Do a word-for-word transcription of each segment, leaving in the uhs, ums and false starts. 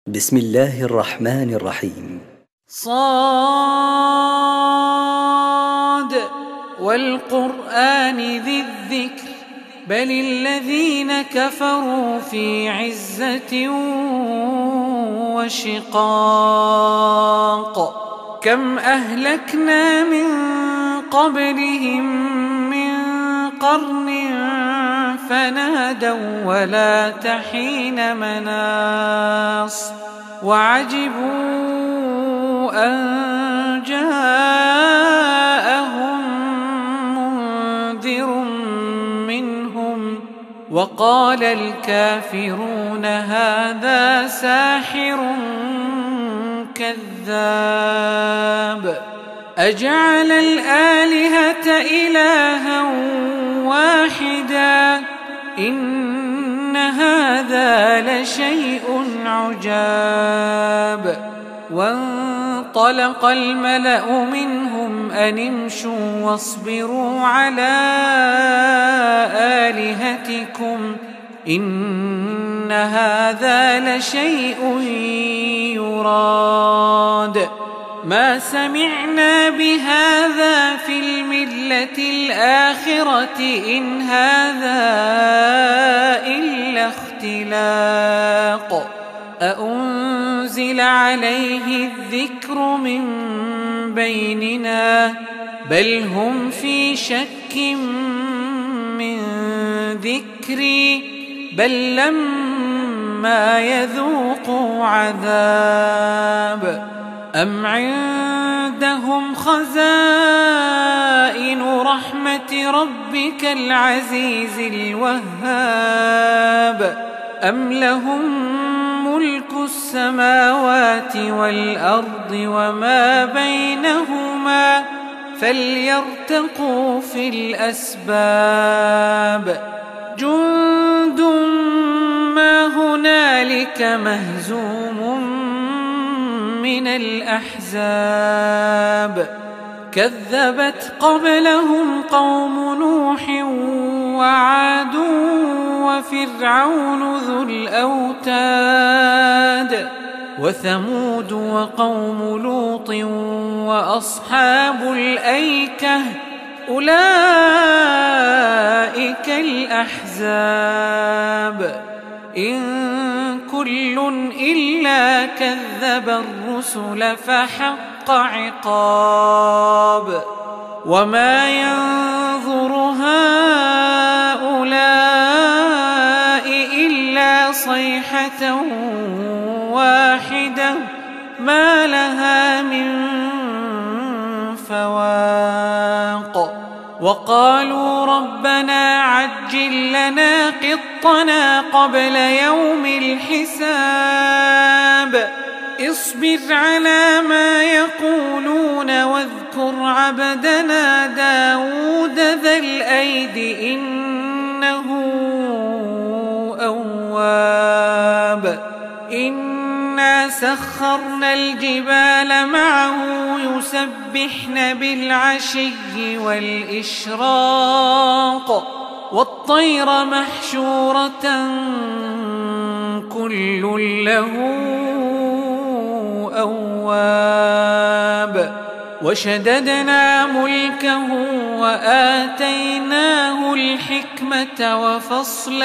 بسم الله الرحمن الرحيم. صاد والقرآن ذي الذكر بل الذين كفروا في عزة وشقاق كم أهلكنا من قبلهم من قرن فنادوا ولا تحين مناص وعجبوا أن جاءهم منذر منهم وقال الكافرون هذا ساحر كذاب أجعل الآلهة إلها واحدا إن هذا لشيء عجاب وانطلق الملأ منهم أن امشوا واصبروا على آلهتكم إن هذا لشيء يراد ما سمعنا بهذا في الملة الآخرة إن هذا إلا اختلاق أأنزل عليه الذكر من بيننا بل هم في شك من ذكري بل لما يذوقوا عذاب أم عندهم خزائن رحمة ربك العزيز الوهاب أم لهم ملك السماوات والأرض وما بينهما فليرتقوا في الأسباب جند ما هنالك مهزوم من الأحزاب كذبت قبلهم قوم نوح وعاد وفرعون ذو الأوتاد وثمود وقوم لوط وأصحاب الأيكة أولئك الأحزاب إن كل إلا كذب الرسل فحق عقاب وما ينظر هؤلاء إلا صيحة واحدة ما لها من فواق وقالوا ربنا عجل لنا قطنا قبل يوم الحساب اصبر على ما يقولون واذكر عبدنا داود ذا الأيد إنه أواب إنا سخرنا الجبال معه يسبحن بالعشي والإشراق والطير محشورة كل له أواب وشددنا ملكه وآتيناه الحكمة وفصل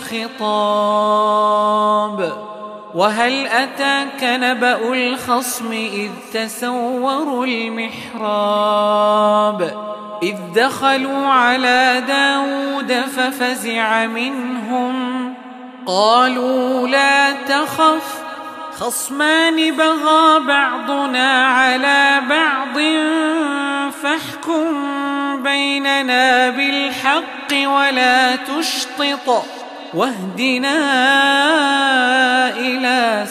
الخطاب وهل أتاك نبأ الخصم إذ تسوروا المحراب إذ دخلوا على داود ففزع منهم قالوا لا تخف خصمان بغى بعضنا على بعض فاحكم بيننا بالحق ولا تشطط واهدنا إلى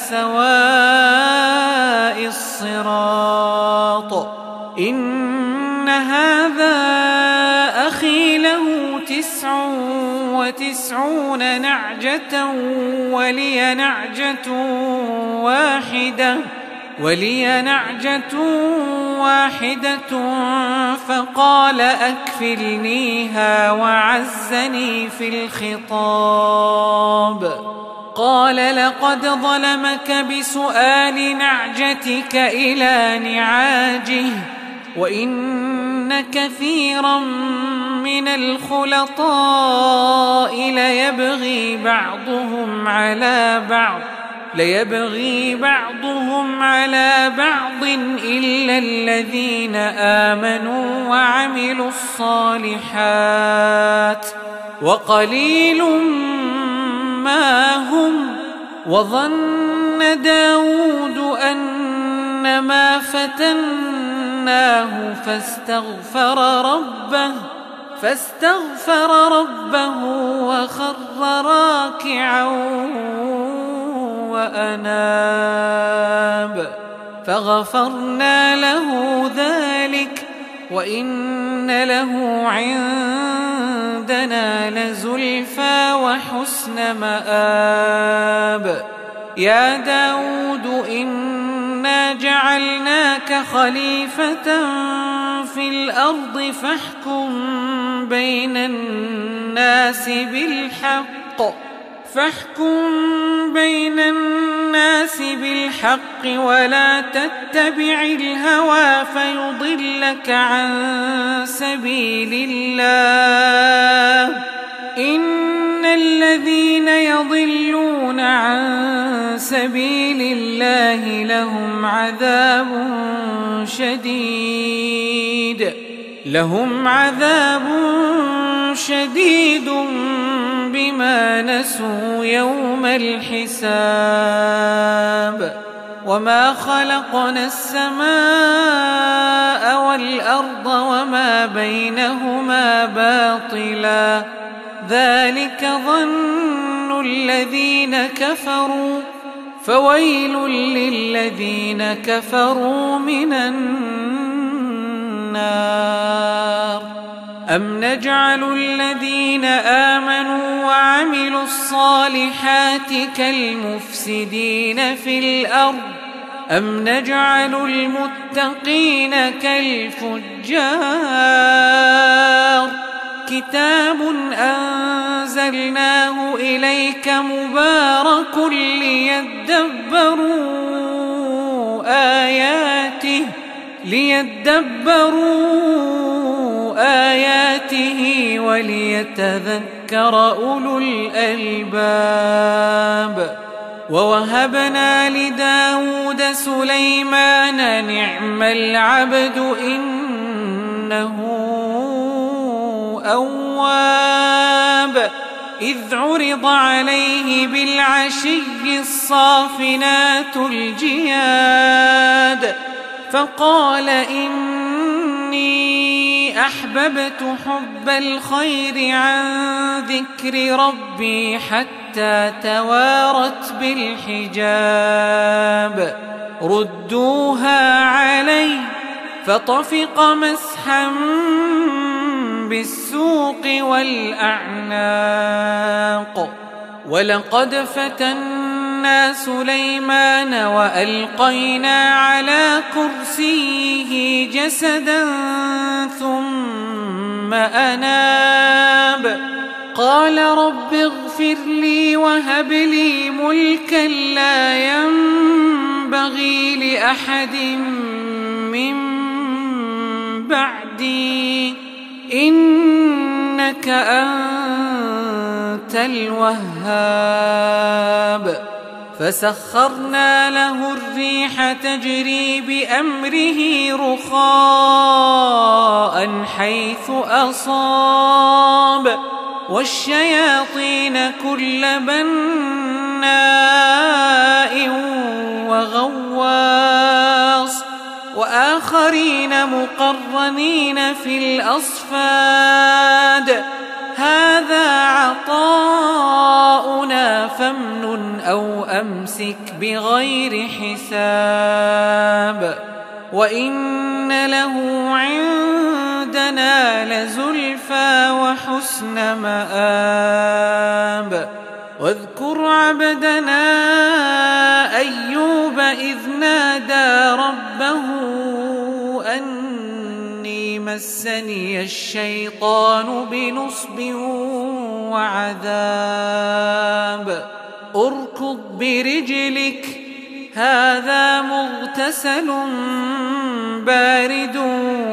سواء الصراط إن هذا أخي له تسع وتسعون نعجة ولي نعجة واحدة ولي نعجة واحدة فقال أكفلنيها وعزني في الخطاب وقال لقد ظلمك بسؤال نعجتك إلى نعاجه وإن كثيرا من الخلطاء ليبغي بعضهم على بعض ليبغي بعضهم على بعض إلا الذين آمنوا وعملوا الصالحات وقليل ما هم. وظن داود أنما فتناه فاستغفر ربه فاستغفر ربه وخر راكعا وأناب فغفرنا له ذلك وإن له عندنا لزلفى وحسن مآب. يا داود إنا جعلناك خليفة في الأرض فاحكم بين الناس بالحق فاحكم بين الناس بالحق ولا تتبع الهوى فيضلك عن سبيل الله إن الذين يضلون عن سبيل الله لهم عذاب شديد لهم عذاب شديد بما نسوا يوم الحساب. وما خلقنا السماء والأرض وما بينهما باطلا ذلك ظن الذين كفروا فويل للذين كفروا من النار. أم نجعل الذين آمنوا وعملوا الصالحات كالمفسدين في الأرض أم نجعل المتقين كالفجار. كتاب أنزلناه إليك مبارك ليدبروا آياته ليدبروا آياته وليتذكر أولو الألباب. ووهبنا لداود سليمان نعم العبد إنه أواب. إذ عرض عليه بالعشي الصافنات الجياد فقال إني أحببت حب الخير عن ذكر ربي حتى توارت بالحجاب. ردوها علي فطفق مسحا بالسوق والأعناق. ولقد فتنا سليمان وألقينا على كرسيه جسدا ثم أناب قال رب اغفر لي وهب لي ملكا لا ينبغي لأحد من بعدي إنك أنت الوهاب. فسخرنا له الريح تجري بأمره رخاء حيث أصاب والشياطين كل بناء وغواص وآخرين مقرنين في الأصفاد. هذا عطاؤنا فامنن أو أمسك بغير حساب. وإن له عندنا لزلفى وحسن مآب. واذكر عبدنا أيوب إذ نادى ربه أني مسني الشيطان بنصب وعذاب. اركض برجلك هذا مغتسل بارد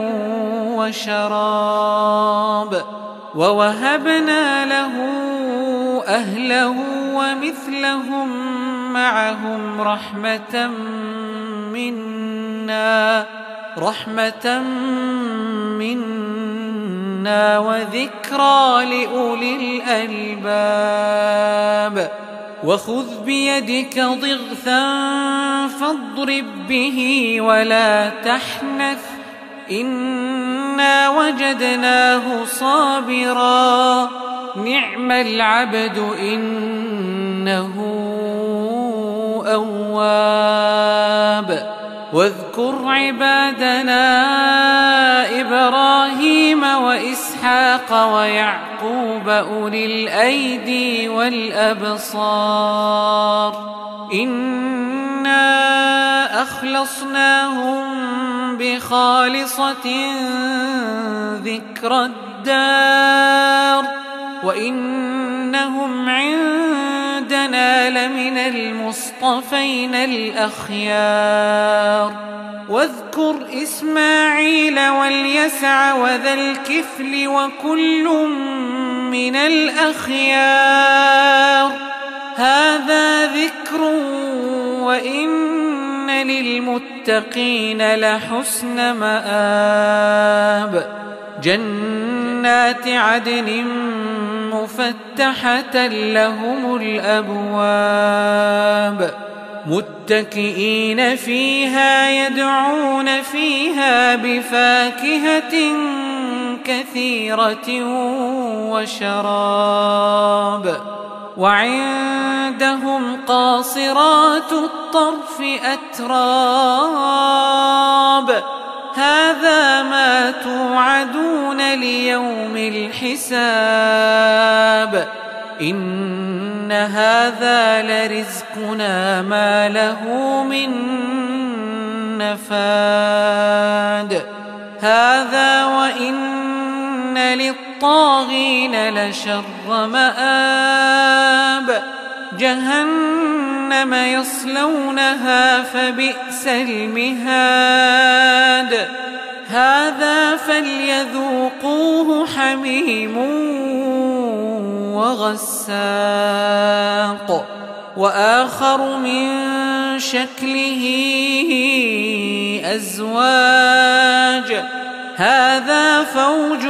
وشراب ووهبنا له أهله ومثلهم معهم رحمة منا رحمة منا وذكرى لأولي الألباب وخذ بيدك ضغثا فاضرب به ولا تحنث إنا وجدناه صابرا نعم العبد إنه أواب واذكر عبادنا إبراهيم وإسحاق ويعقوب أولي الأيدي والأبصار إنا أخلصناهم بخالصة ذكر الدار وإنهم عندنا لمن المصطفين الأخيار واذكر إسماعيل واليسع وذا الكفل وكل من الأخيار هذا ذكر وإن للمتقين لحسن مآب جنات عدن مفتحة لهم الأبواب متكئين فيها يدعون فيها بفاكهة كثيرة وشراب وعندهم قاصرات الطرف أتراب هذا ما توعدون ليوم الحساب إن هذا لرزقنا ما له من نفاد هذا وإن للطاغين لشر مآب جهنم يصلونها فبئس المهاد هذا فليذوقوه حميم وغساق وآخر من شكله أزواج هذا فوج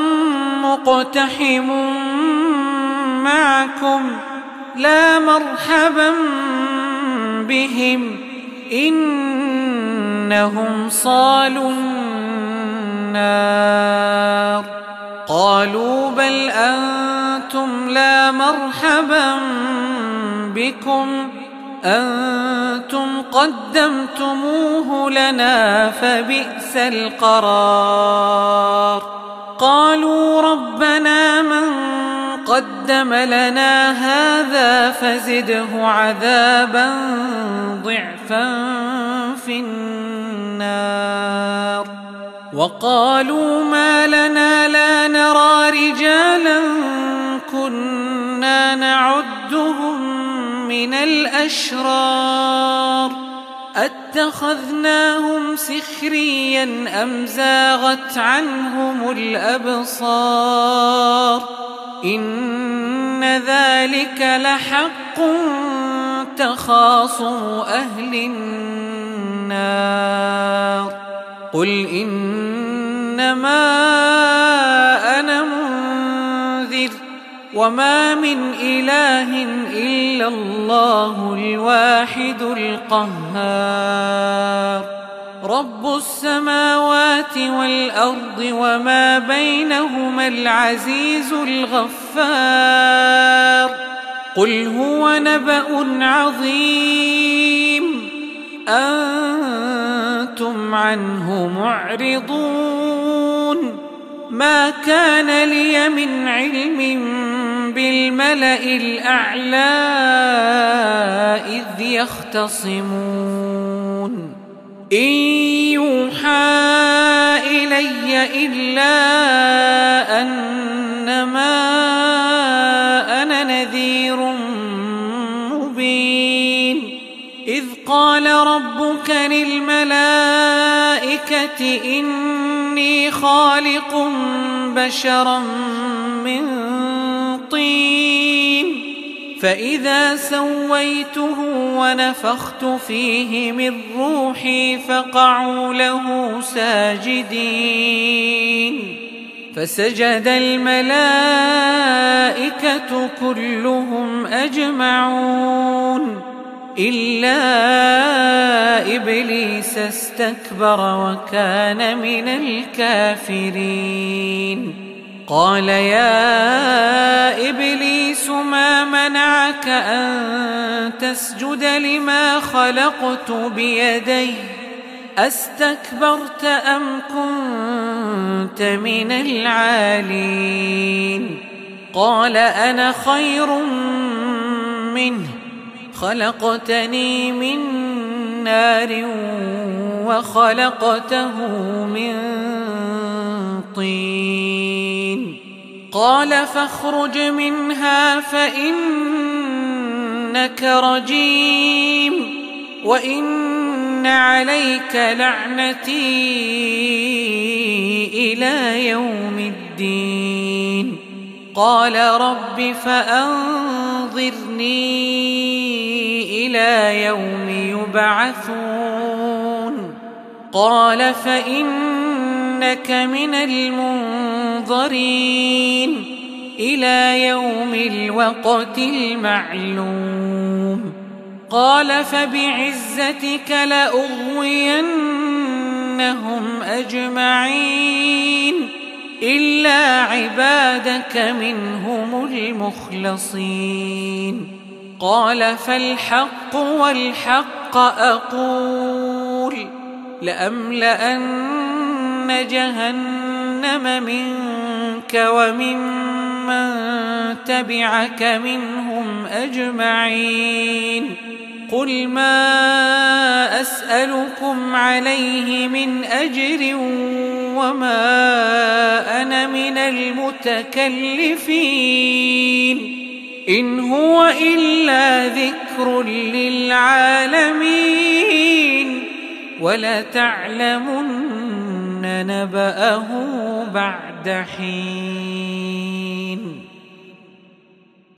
مقتحم معكم لا مرحبا بهم إنهم صالوا النار قالوا بل أنتم لا مرحبا بكم أنتم قدمتموه لنا فبئس القرار قالوا ربنا من قدم لنا هذا فزده عذابا ضعفا في النار وقالوا ما لنا لا نرى رجالا كنا نعدهم من الأشرار أتخذناهم سخريا أم زاغت عنهم الأبصار إن ذلك لحق تخاصم أهل النار قل إنما أنا منذر وما من إله إلا الله الواحد القهار رب السماوات والأرض وما بينهما العزيز الغفار قل هو نبأ عظيم أنتم عنه معرضون ما كان لي من علم بالملأ الأعلى إذ يختصمون إن يوحى إلي إلا أنما أنا نذير قال ربك للملائكة إني خالق بشرا من طين فإذا سويته ونفخت فيه من روحي فقعوا له ساجدين فسجد الملائكة كلهم أجمعون إلا إبليس استكبر وكان من الكافرين قال يا إبليس ما منعك أن تسجد لما خلقت بيدي أستكبرت أم كنت من العالين قال أنا خير منه خلقتني من نار وخلقته من طين قال فاخرج منها فإنك رجيم وإن عليك لعنتي إلى يوم الدين قال رب فأنظرني إلى يوم يبعثون قال فإنك من المنظرين إلى يوم الوقت المعلوم قال فبعزتك لأغوينهم أجمعين إلا عبادك منهم المخلصين قال فالحق والحق أقول لأملأن جهنم منك وممن تبعك منهم أجمعين قل ما أسألكم عليه من أجر وما أنا من المتكلفين إن هو إلا ذكر للعالمين ولتعلمن نبأه بعد حين.